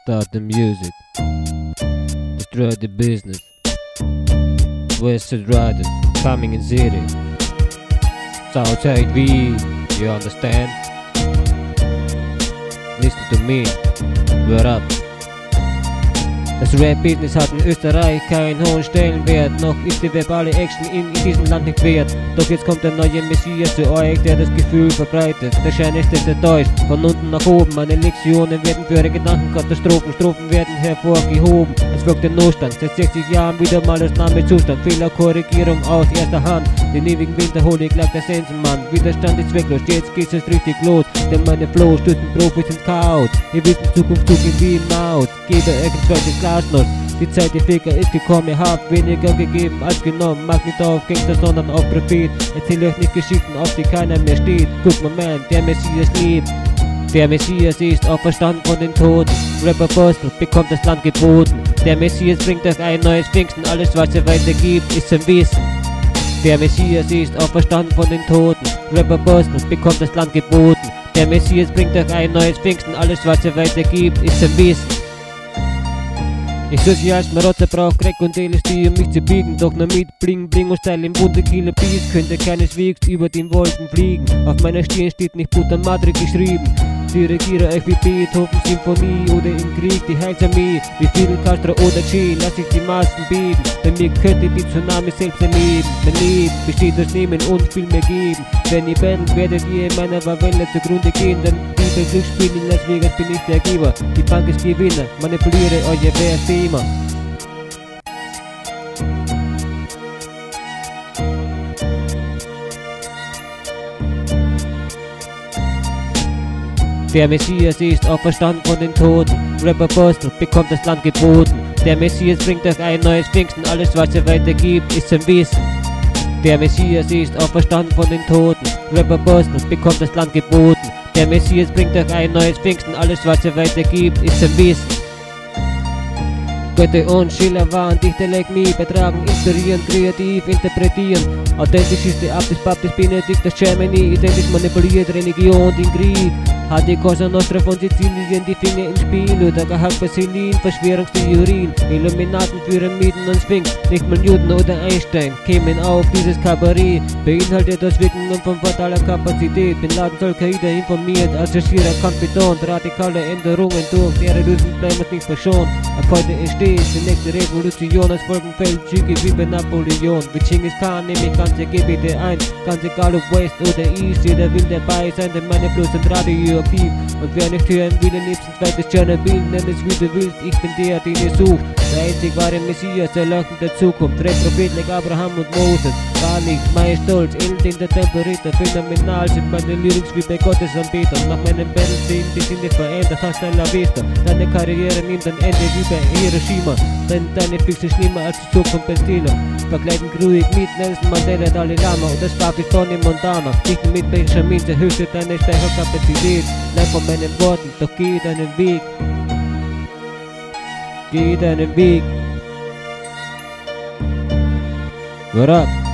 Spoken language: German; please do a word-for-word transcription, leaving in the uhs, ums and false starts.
start the music, destroy the business. West Side Riders coming in city. Southside V, you understand? Listen to me, word up. Das Rap-Business hat in Österreich keinen hohen Stellenwert. Noch ist die verbale Action in, in diesem Land nicht wert. Doch jetzt kommt der neue Messias zu euch, der das Gefühl verbreitet. Der Schein ist enttäuscht, von unten nach oben. Meine Lektionen werden für eure Gedankenkatastrophen. Strophen werden hervorgehoben. Es folgt der Notstand, seit sechzig Jahren wieder mal das Nahmezustand. Fehlerkorrigierung aus erster Hand. Den ewigen Winter hol ich gleich der Sensenmann. Widerstand ist zwecklos, jetzt geht's jetzt richtig los. Denn meine Flows stürzen Profis ins Chaos. Ihr wisst in Zukunft zugehen wie im Maus. Gebe euch ein zweites Glas. Die Zeit, die Ficker ist gekommen, ihr habt weniger gegeben als genommen. Macht nicht auf Gangster, sondern auf Profit. Erzähl euch nicht Geschichten, auf die keiner mehr steht. Guck Moment, der Messias lebt. Der Messias ist auferstanden von den Toten. Rapper Apostel bekommt das Land geboten. Der Messias bringt euch ein neues Pfingsten. Alles was er weitergibt ist sein Wissen. Der Messias ist auferstanden von den Toten. Rapper Apostel bekommt das Land geboten. Der Messias bringt euch ein neues Pfingsten. Alles was er weitergibt ist sein Wissen. Ich suche als Marotzer, brauch Crack und L S D, um mich zu biegen. Doch nur mit Bling Bling und Style im bunten Killer Beats könnte keineswegs über den Wolken fliegen. Auf meiner Stirn steht nicht Butter Madre geschrieben. Dirigiere euch wie Beethoven Symphonie oder im Krieg die Heilsarmee. Wie Fidel Castro oder Che, lass ich die Massen beben. Denn mir könnte die Tsunami selbst erleben. Mein Leben besteht aus Nehmen und viel mehr geben. Wenn ihr battelt, werdet ihr in meiner Favela zugrunde gehen. Denn wie bei Glücksspielen in Las Vegas bin ich der Geber. Die Bank ist Gewinner, manipuliere euer Vers-Thema. Der Messias ist auferstanden von den Toten. Rapper Apostel bekommt das Land geboten. Der Messias bringt euch ein neues Pfingsten. Alles was er weitergibt ist sein Wissen. Der Messias ist auferstanden von den Toten. Rapper Apostel bekommt das Land geboten. Der Messias bringt euch ein neues Pfingsten. Alles was er weitergibt ist sein Wissen. Goethe und Schiller waren Dichter like me, beitragen, inspirieren, kreativ, interpretieren. Authentisch ist der Abtis, Baptis, Benedikt aus Germany, identisch manipuliert Religion, den Krieg. Hat die Cosa Nostra von Sizilien die Finger im Spiel oder gehackt Basilien, Verschwörungstheorien, Illuminaten, Pyramiden und Sphinx. Nicht mal Newton oder Einstein kämen auf dieses Kabarett. Beinhaltet das Wirken von fataler Kapazität. Bin Laden Al-Qaida informiert, als Al-Jazeera Kampf betont, radikale Änderungen durch, deren Lösung bleiben uns nicht verschont. Ab heute entsteht die nächste Revolution, als folgen Feldzüge wie bei Napoleon. Wie Genghis Khan nehme ich ganze Gebiete ein, ganz egal ob West oder East, jeder will dabei sein, denn meine Flows sind radioaktiv. Und wer nicht hören will, am liebsten zweites Tschernobyl, nenn es wie du willst, ich bin der, den ihr sucht. Der einzig wahre Messias, der Leuchten der Zukunft, Rap-Prophet like Abraham und Moses. Wahrlich, mein Stolz, Eld in der Tempelritter, phänomenal sind meine Lyrics wie bei Gottesanbetern. Nach meinem Battle sehen die Sinne verändert, hasta la vista. Deine Karriere nimmt ein Ende wie bei Hiroshima, denn deine Füchse schlimmer als die Zukunft bei Stiller. Vergleichen ruhig mit Nelson Mandela, Dalai Lama und das Spark ist Tony Montana. Nicht mit Benjamin, erhöhte deine Speicherkapazität. Bleib von meinen Worten, doch geh deinen Weg. Geh deinen Weg. What up?